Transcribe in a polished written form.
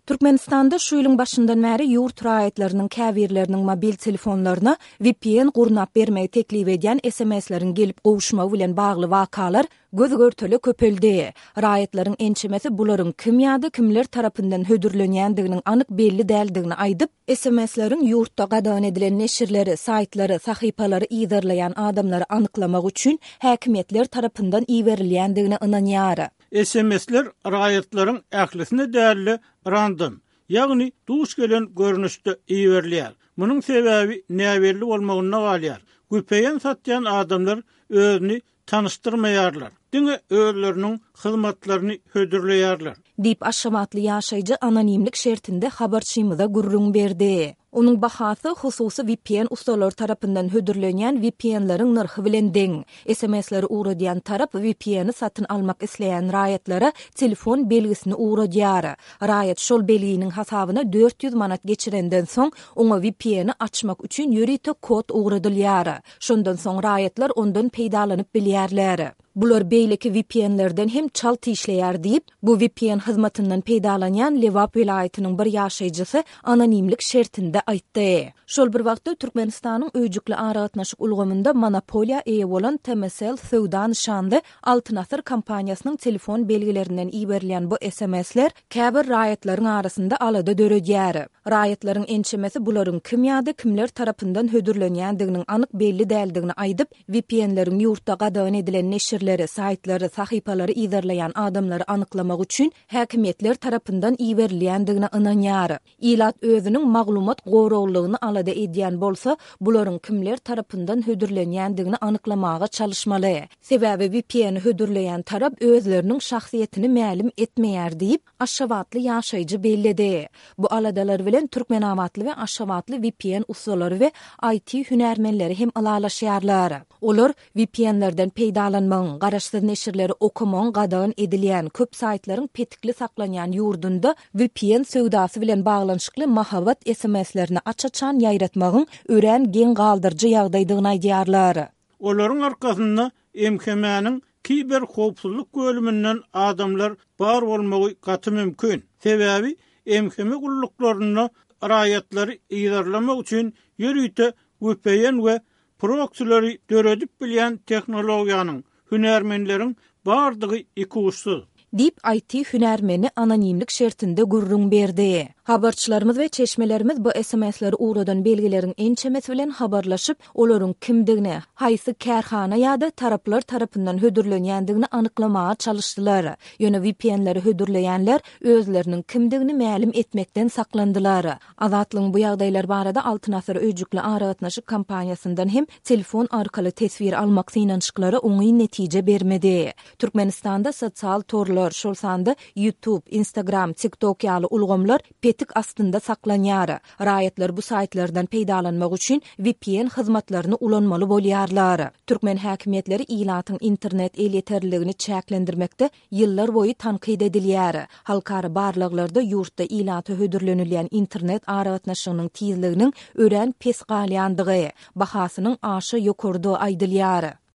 Türkmenistanda şu ýylyň başyndan bäri ýurt raýatlarynyň käbirleriniň mobil telefonlaryna VPN gurnap bermeyi teklip edýän SMS-lerin gelip gowuşmagy bilen bagly wakalar göz görteli köpeldi. Raýatlaryň ençemesi bularyň kim ýa-da kimler tarapyndan hödürlenýändiginiň anyk belli däldigini aýdyp, SMS-lerin ýurtda gadan edilen neşirleri, saytlary, sahypalary ýygyrlaýan adamlary anyklamak üçin häkimetler tarapyndan iýerilýändigini ynanýar. SMS-ler raýatlaryň ählisine däli random, ýagny duş gelen görnüşde iýerler. Munyň sebäbi näberli bolmagyna galýar. Güpeýen satýan adamlar özüni tanıştyrmaýarlar. Diňe özleriniň hyzmatlaryny hödürleýärler. Dip aşamatly ýaşaýjy anonimlik şertinde habarçymyza gurrun berdi. Onun bahasy hususy VPN ustalary tarapyndan hödürlenýän VPN-laryň narhy bilen deň. SMS-leri uğradýan tarap VPN-i satyn almak isleýän raýatlara telefon belgisini uğradýar. Raýat şol belginiň hasabyna 400 manat geçirenden soň oňa VPN-i açmak üçin ýörite kod uğradylýar. Şondan soň raýatlar ondan peýdalanyp bilýärler. Bular beýleki VPN-lerden hem çalty işleýär diýip, bu VPN hyzmatyndan peýdalanýan Lewap vilayatynyň bir ýaşaýjysy anonimlik şertinde aýtdy. Şol bir wagtda Türkmenistanyň öýjükli aragatnaşyk ulgamynda monopoliýa eýe bolan TMSL Sowdan şandy Altyn Asr kompaniýasynyň telefon belgilerinden iýerilýän bu SMS-ler käbir raýatlaryň arasynda alada döredýär. Raýatlaryň ençemesi bularyň kim ýa-da kimler tarapyndan hödürlenýändiginiň anyk belli däldigini aýdyp, VPN-leriň ýurtda gadan edilen neşirleri, saytlary, sahypalary ýygyrlaýan adamlary anyklamak üçin häkimetler tarapyndan iýerilýändigine ynanýar. Ilat özüniň maglumat goraglygyny alada edýän bolsa, bularyň kimler tarapyndan hödürlenýändigini anyklamaga çalışmaly. Sebäbi VPN hödürleýän tarap özleriniň şahsiýetini ma'lum etmeýär diýip aşabatly ýaşaýjy bellidi. Bu aladalar bilen türkmen amatly we aşabatly VPN ustalary we IT hünärmenleri hem alalaşýarlar. Olar VPN-lerden peýdalanmagyň, garaşsyz neşirleri okumagyň gadan edilýän köp saytlaryň petikli saklanýan ýurdunda VPN söwdasy bilen baglanyşykly mahabat SMS-lerini açaçan ýaýratmagyň ören geň galdyrjy ýagdaýdygyny aýdýarlar. Olaryň arkasynda MHM'niň kiber howpsuzlyk bölümünden adamlar bar bolmagy gaty mümkin. Sebäbi MHM gullyklaryny raýatlary ýygyrlamak üçin ýörüte VPN we proxy'leri döredip bilýän tehnologiýanyň, hünärmenleriň bardygy iki uçsuz. Dip IT hünärmeni anonimlik şertinde gurrun berdi. Habarçylarymyz we çeşmelerimiz bu SMS-leri uğradan belgilerin ençemesi bilen habarlaşyp, olaryň kimdigini, haýsy kärhana ýa-da taraplar tarapyndan hödürlenýändigini anyklamaga çalışdylar. Ýöne VPN-leri hödürleýänler özleriniň kimdigini ma'lum etmekden saklandylar. Azatlyň bu ýagdaýlar barada Altyn Asr öýjükli aragatnaşyk kompaniýasyndan hem telefon arkaly tesvir almak synançyklary oňy netije bermedi. Türkmenistanda sosial torlar, şol sandy YouTube, Instagram, TikTok ýaly ulgamlar petik astynda saklanýar. Raýatlar bu saytlardan peýdalanmak üçin VPN hyzmatlaryny ulanmaly bolýarlar. Türkmen häkimetleri ilatyň internet elýeterligini çäklendirmekde ýyllar boyu tanqid edilýär. Halkara barlyklarda ýurtda ilaty hödürlenilýän internet aragatnaşygynyň tizliginiň ören pes galýandygy, bahasynyň aşy ýokurdy aýdylýar.